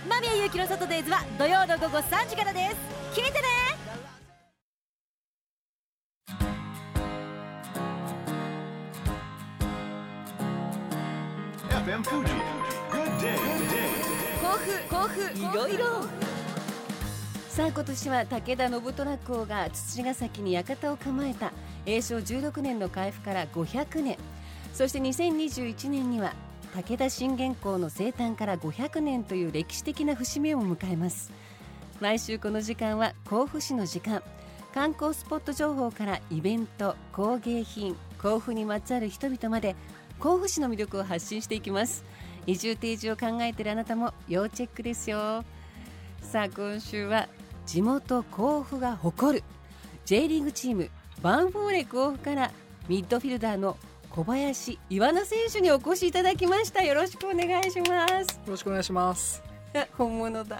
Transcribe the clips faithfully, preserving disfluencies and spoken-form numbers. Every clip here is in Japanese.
間宮ゆうきのサタデーズは土曜の午後さんじからです。聞いてね。 エフエム Fuji Good Day 甲府甲府いろいろ。さあ今年は武田信虎公が土ヶ崎に館を構えた永正じゅうろくねんの開府からごひゃくねん、そしてにせんにじゅういちねんには武田信玄公の生誕からごひゃくねんという歴史的な節目を迎えます。毎週この時間は甲府市の時間、観光スポット情報からイベント、工芸品、甲府にまつわる人々まで甲府市の魅力を発信していきます。移住定住を考えているあなたも要チェックですよ。さあ今週は地元甲府が誇る J リーグチームバンフォーレ甲府からミッドフィルダーの小林岩名選手にお越しいただきました。よろしくお願いします。 よろしくお願いします。 本物だ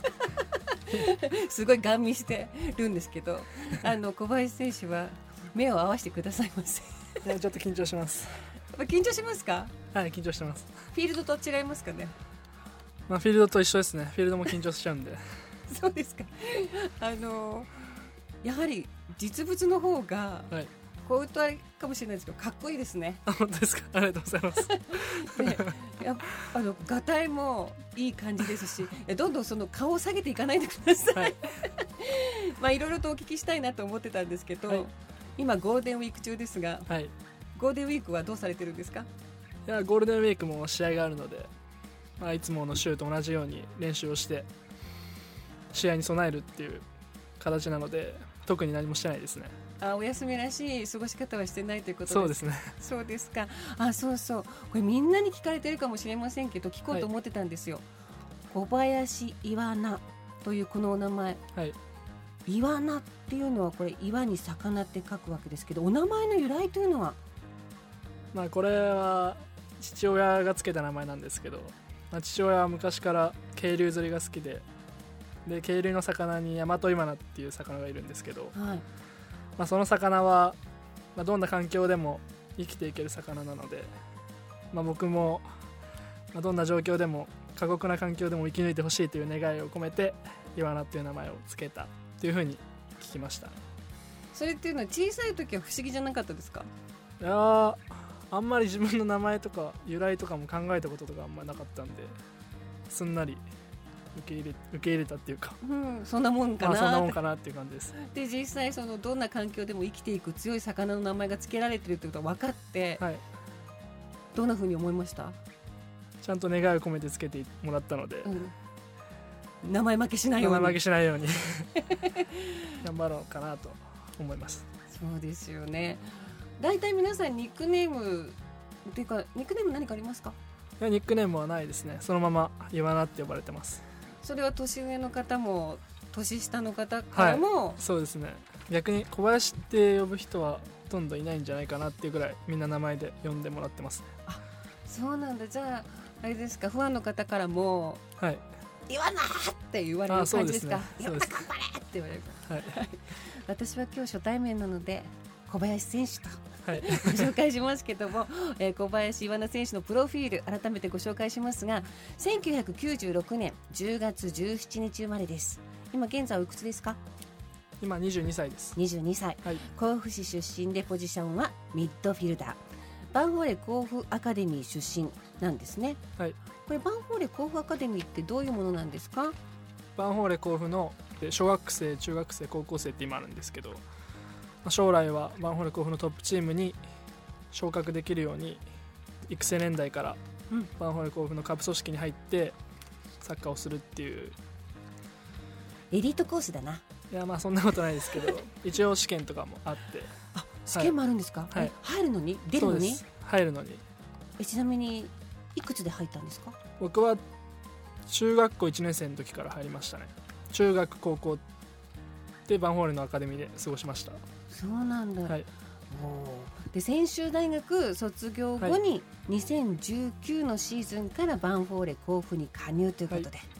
すごいガン見してるんですけど、あの小林選手は目を合わせてくださいませ。 いやちょっと緊張します。 緊張しますか？ はい緊張してます。 フィールドと違いますかね？ まあ、フィールドと一緒ですね。フィールドも緊張しちゃうんでそうですか。あのやはり実物の方が、はい、こういうとあれかもしれないですけどかっこいいですね。 あ、本当ですか？ありがとうございますでやあのガタイもいい感じですし、どんどんその顔を下げていかないでください、はいまあいろいろとお聞きしたいなと思ってたんですけど、はい、今ゴールデンウィーク中ですが、はい、ゴールデンウィークはどうされてるんですか？ いやゴールデンウィークも試合があるので、まあ、いつもの週と同じように練習をして試合に備えるっていう形なので特に何もしてないですね。 あ、お休みらしい過ごし方はしてないということですか？ そうですね。 そうですか。あ、そうそう、これみんなに聞かれてるかもしれませんけど聞こうと思ってたんですよ、はい、小林岩名というこのお名前、はい、岩名っていうのはこれ岩に魚って書くわけですけど、お名前の由来というのは？ まあこれは父親がつけた名前なんですけど、まあ、父親は昔から渓流釣りが好きで、で渓流の魚にヤマトイワナっていう魚がいるんですけど、はい、まあ、その魚は、まあ、どんな環境でも生きていける魚なので、まあ、僕も、まあ、どんな状況でも過酷な環境でも生き抜いてほしいという願いを込めてイワナっていう名前をつけたというふうに聞きました。 それっていうのは小さい時は不思議じゃなかったですか？ いやあんまり自分の名前とか由来とかも考えたこととかあんまりなかったんで、すんなり受け入れ、受け入れたっていうか、 うん、そんなもんかな、 まあ、そんなもんかなっていう感じです。 で実際そのどんな環境でも生きていく強い魚の名前が付けられてるってことが分かって、はい、どんな風に思いました？ ちゃんと願いを込めて付けてもらったので、 うん、名前負けしないように名前負けしないように頑張ろうかなと思います。 そうですよね。だいたい皆さんニックネームっていうか、ニックネーム何かありますか？ いやニックネームはないですね。そのままイワナって呼ばれてます。 それは年上の方も年下の方からも、 はい、そうですね。逆に小林って呼ぶ人はほとんどいないんじゃないかなっていうぐらいみんな名前で呼んでもらってますね。 あ、そうなんだ。じゃああれですか、ファンの方からも、はい、イワナって言われる感じですか？イワナ頑張れって言われるから、はい、私は今日初対面なので小林選手とはい、ご紹介しますけども、えー、小林岩名選手のプロフィール改めてご紹介しますが、せんきゅうひゃくきゅうじゅうろくねんじゅうがつじゅうしちにち生まれです。今現在おいくつですか？ 今にじゅうにさいです。 にじゅうにさい、はい、甲府市出身でポジションはミッドフィルダー、バンフォーレ甲府アカデミー出身なんですね、はい、これバンフォーレ甲府アカデミーってどういうものなんですか？ バンフォーレ甲府の小学生、中学生、高校生って今あるんですけど、将来はバンフォーレ甲府のトップチームに昇格できるように育成年代からバンフォーレ甲府の下部組織に入ってサッカーをするっていう、 エリートコースだな。 いやまあそんなことないですけど一応試験とかもあって。 あ、試験もあるんですか？はい、入るのに出るのに？ 入るのに。 え、ちなみにいくつで入ったんですか？ 僕は中学校いちねん生の時から入りましたね。中学高校でバンフォーレのアカデミーで過ごしました。 そうなんだ、はい、で専修大学卒業後ににせんじゅうきゅうのシーズンからバンフォーレ甲府に加入ということで、はい、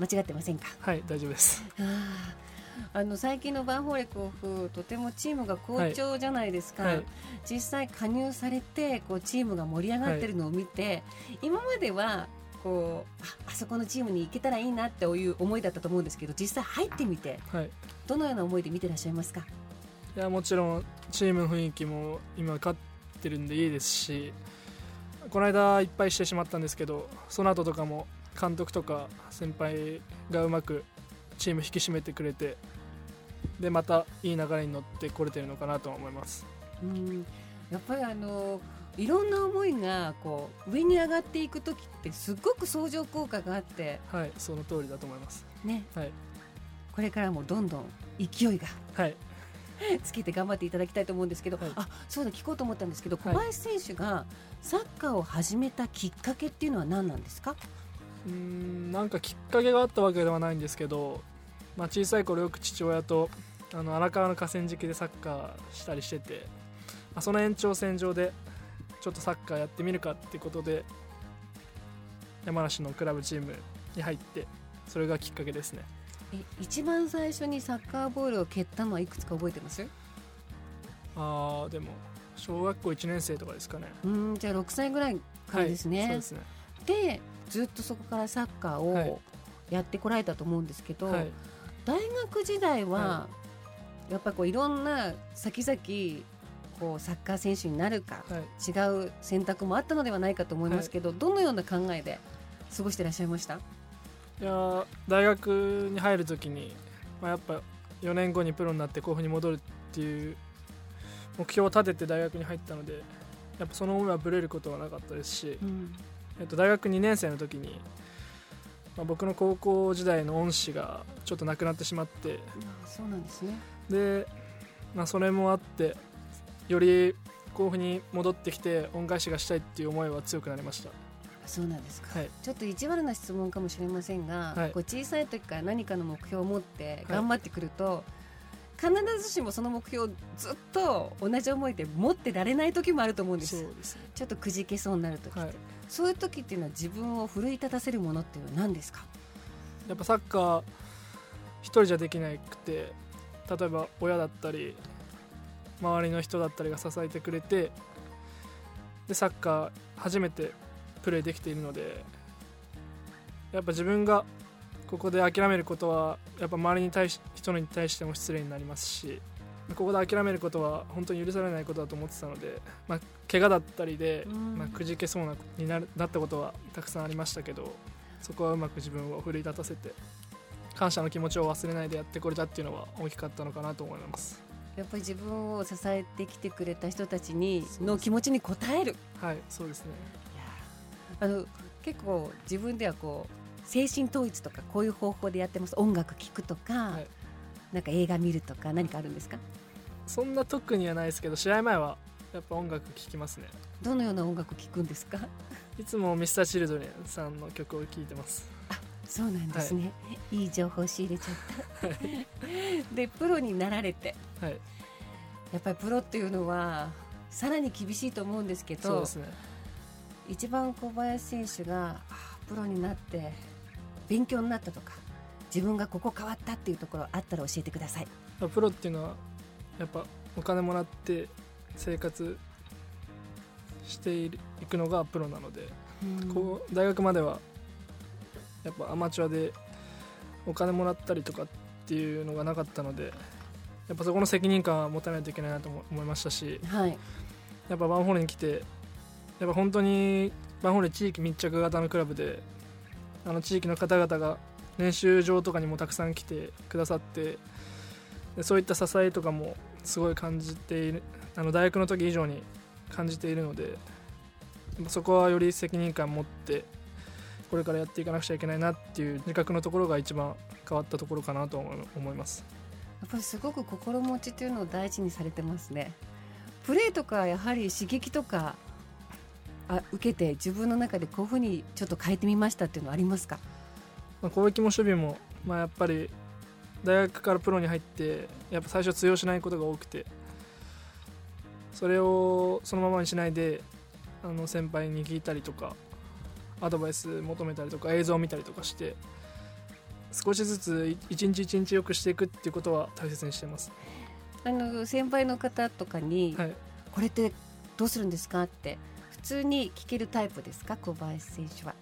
間違ってませんか？ はい、大丈夫です。 ああの最近のバンフォーレ甲府とてもチームが好調じゃないですか、はいはい、実際加入されてこうチームが盛り上がってるのを見て、はい、今まではこう あ, あそこのチームに行けたらいいなっていう思いだったと思うんですけど、実際入ってみて、 はい、 どのような思いで見てらっしゃいますか？ いやもちろんチームの雰囲気も今勝ってるんでいいですし、この間いっぱいしてしまったんですけど、その後とかも監督とか先輩がうまくチーム引き締めてくれて、でまたいい流れに乗ってこれてるのかなと思います。 うん、やっぱりあのいろんな思いがこう上に上がっていく時ってすごく相乗効果があって、 はい、その通りだと思いますね、 はい、 これからもどんどん勢いが、 はい、 つけて頑張っていただきたいと思うんですけど、はい、あ、そうだ、聞こうと思ったんですけど、小林選手がサッカーを始めたきっかけっていうのは何なんですか？ うーんなんかきっかけがあったわけではないんですけど、まあ、小さい頃よく父親とあの荒川の河川敷でサッカーしたりしてて、まあ、その延長線上でちょっとサッカーやってみるかってことで山梨のクラブチームに入って、それがきっかけですね。 え一番最初にサッカーボールを蹴ったのはいくつか覚えてます？ あでも小学校いちねん生とかですかね。 うーんじゃあろくさいぐらいからですね、 はい、そうですね。 でずっとそこからサッカーをやってこられたと思うんですけど、はい、大学時代は、はい、やっぱりこういろんな先々こうサッカー選手になるか、はい、違う選択もあったのではないかと思いますけど、はい、どのような考えで過ごしていらっしゃいました？ いや大学に入るときに、まあ、やっぱよねんごにプロになって甲府に戻るっていう目標を立てて大学に入ったので、やっぱその思いはぶれることはなかったですし、うんえっと、大学にねん生の時に、まあ、僕の高校時代の恩師がちょっと亡くなってしまって、 あそうなんですね。 で、まあ、それもあってより甲府に戻ってきて恩返しがしたいっていう思いは強くなりました。 そうなんですか、 はい、 ちょっと意地悪な質問かもしれませんが、はい、こう小さい時から何かの目標を持って頑張ってくると、はい、必ずしもその目標をずっと同じ思いで持ってられない時もあると思うんです。 そうですね、 ちょっとくじけそうになる時って、はい、そういう時っていうのは自分を奮い立たせるものっていうのは何ですか？ やっぱサッカー一人じゃできなくて、例えば親だったり周りの人だったりが支えてくれて、でサッカー初めてプレーできているので、やっぱ自分がここで諦めることはやっぱ周りに対し人に対しても失礼になりますし、ここで諦めることは本当に許されないことだと思ってたので、まあ、怪我だったりで、まあ、くじけそうなになるなったことはたくさんありましたけど、そこはうまく自分を奮い立たせて感謝の気持ちを忘れないでやってこれたっていうのは大きかったのかなと思います。 やっぱり自分を支えてきてくれた人たちにの気持ちに応える。 はい、そうですね。 あの結構自分ではこう精神統一とかこういう方法でやってます。音楽聴くとか、はい、なんか映画見るとか何かあるんですか？ そんな特にはないですけど、試合前はやっぱ音楽聴きますね。 どのような音楽聴くんですか？ いつもミスターチルドレンさんの曲を聴いてます。 あ、そうなんですね、はい、いい情報仕入れちゃった、はい、でプロになられて、はい、やっぱりプロっていうのはさらに厳しいと思うんですけど、 そうですね、 一番小林選手がプロになって勉強になったとか自分がここ変わったっていうところあったら教えてください。 プロっていうのはやっぱお金もらって生活していくのがプロなので、こう大学まではやっぱアマチュアでお金もらったりとかっていうのがなかったので、やっぱそこの責任感は持たないといけないなと思いましたし、はい、やっぱバンホールに来てやっぱ本当にバンホール地域密着型のクラブで、あの地域の方々が練習場とかにもたくさん来てくださって、でそういった支えとかもすごい感じている、あの大学の時以上に感じているので、そこはより責任感を持ってこれからやっていかなくちゃいけないなっていう自覚のところが一番変わったところかなと思います。 やっぱりすごく心持ちというのを大事にされてますね。プレーとかやはり刺激とかあ受けて自分の中でこういうふうにちょっと変えてみましたっていうのはありますか？ まあ、攻撃も守備も、まあ、やっぱり大学からプロに入ってやっぱ最初通用しないことが多くて、それをそのままにしないであの先輩に聞いたりとかアドバイス求めたりとか映像を見たりとかして少しずつ一日一日良くしていくっていうことは大切にしています。 あの先輩の方とかに、はい、これってどうするんですかって普通に聞けるタイプですか？小林選手は。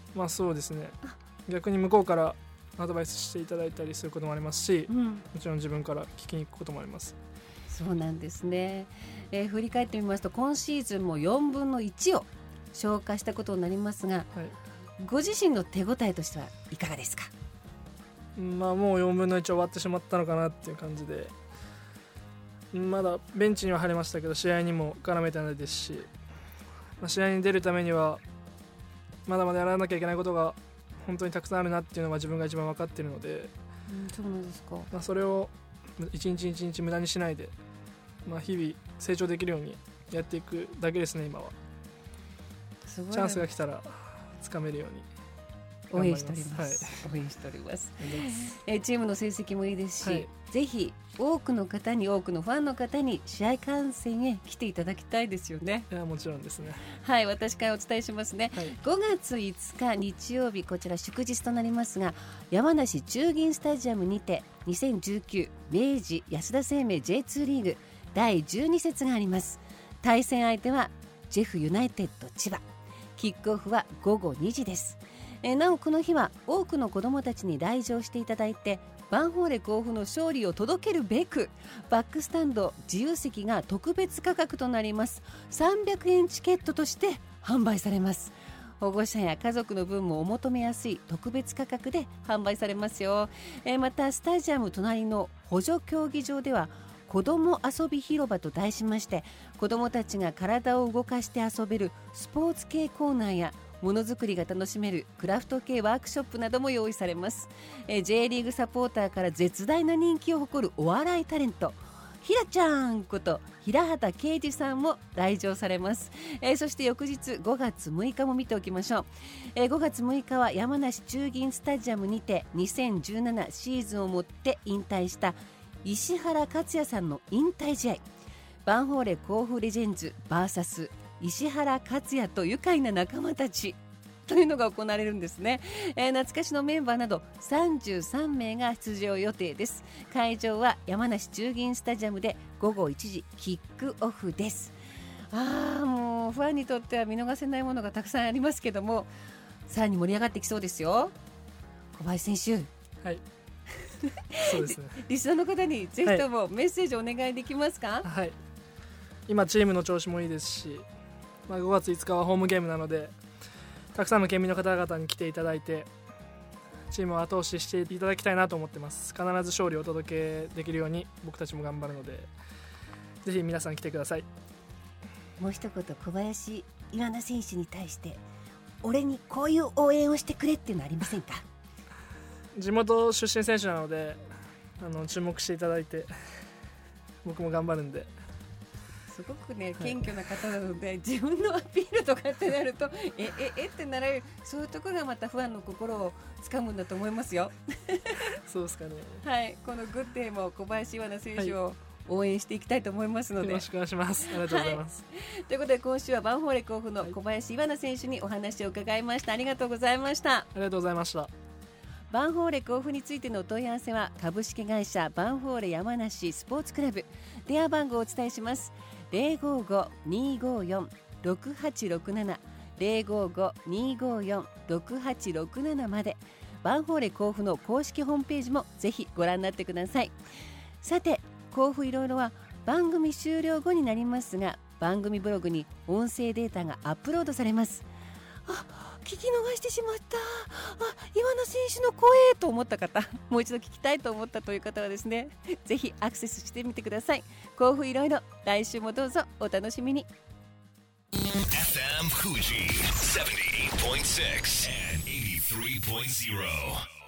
まあそうですね、逆に向こうからアドバイスしていただいたりすることもありますし、うん、もちろん自分から聞きに行くこともあります。 そうなんですね、えー、振り返ってみますと今シーズンもよんぶんのいちを消化したことになりますが、はい、ご自身の手応えとしてはいかがですか？ まあ、もうよんぶんのいち終わってしまったのかなっていう感じで、まだベンチには入れましたけど試合にも絡めてないですし、まあ、試合に出るためにはまだまだやらなきゃいけないことが本当にたくさんあるなっていうのは自分が一番分かっているので、 うん、そうなんですか。 まあ、それを一日一日無駄にしないで、まあ、日々成長できるようにやっていくだけですね。今はすごいチャンスが来たらつかめるように応援しております、はい、応援しております。えチームの成績もいいですし、はい、ぜひ多くの方に多くのファンの方に試合観戦へ来ていただきたいですよね。 いやもちろんですね。 はい、私からお伝えしますね、はい、ごがついつか日曜日、こちら祝日となりますが山梨中銀スタジアムにてにせんじゅうきゅう明治安田生命 ジェイツー リーグだいじゅうに節があります。対戦相手はジェフユナイテッド千葉、キックオフはごごにじです。えなおこの日は多くの子どもたちに来場していただいてヴァンフォーレ甲府の勝利を届けるべくバックスタンド自由席が特別価格となりますさんびゃくえんチケットとして販売されます。保護者や家族の分もお求めやすい特別価格で販売されますよ。えまたスタジアム隣の補助競技場では子ども遊び広場と題しまして子どもたちが体を動かして遊べるスポーツ系コーナーやものづくりが楽しめるクラフト系ワークショップなども用意されます。え J リーグサポーターから絶大な人気を誇るお笑いタレントひらちゃんこと平畑啓二さんも来場されます。えー、そして翌日ごがつむいかも見ておきましょう。えー、ごがつむいかは山梨中銀スタジアムにてにせんじゅうななシーズンをもって引退した石原克也さんの引退試合、ヴァンフォーレ甲府レジェンズ ブイエス 石原克也と愉快な仲間たちというのが行われるんですね。えー、懐かしのメンバーなどさんじゅうさんめいが出場予定です。会場は山梨中銀スタジアムでごごいちじキックオフです。あーもうファンにとっては見逃せないものがたくさんありますけども、さらに盛り上がってきそうですよ。小林選手、はいそうですね、リスナーの方にぜひともメッセージお願いできますか？ はい、今チームの調子もいいですし、まあ、ごがついつかはホームゲームなのでたくさんの県民の方々に来ていただいてチームを後押ししていただきたいなと思ってます。必ず勝利をお届けできるように僕たちも頑張るのでぜひ皆さん来てください。 もう一言小林岩奈選手に対して俺にこういう応援をしてくれっていうのありませんか？ 地元出身選手なのであの注目していただいて僕も頑張るんで。 すごくね謙虚な方なので、はい、自分のアピールとかってなるとえええってなられる、そういうところがまたファンの心をつかむんだと思いますよそうですかね。 はい、このグッデーも小林岩奈選手を応援していきたいと思いますので、 よろしくお願いします。ありがとうございます、 はい、ということで今週はヴァンフォーレ甲府の小林岩奈選手にお話を伺いました。ありがとうございました。 ありがとうございました。 ヴァンフォーレ甲府についてのお問い合わせは株式会社ヴァンフォーレ山梨スポーツクラブ、電話番号をお伝えします。 ゼロごご にーごーよん ろくはちろくなな ゼロごご にーごーよん ろくはちろくなな まで。ヴァンフォーレ甲府の公式ホームページもぜひご覧になってください。さて甲府いろいろは番組終了後になりますが番組ブログに音声データがアップロードされます。あ、聞き逃してしまった、あ、岩奈選手の声と思った方、もう一度聞きたいと思ったという方はですね、ぜひアクセスしてみてください。甲府いろいろ、来週もどうぞお楽しみに。 エフエム Fuji セブンティーエイトポイントシックス and エイティスリーポイントゼロ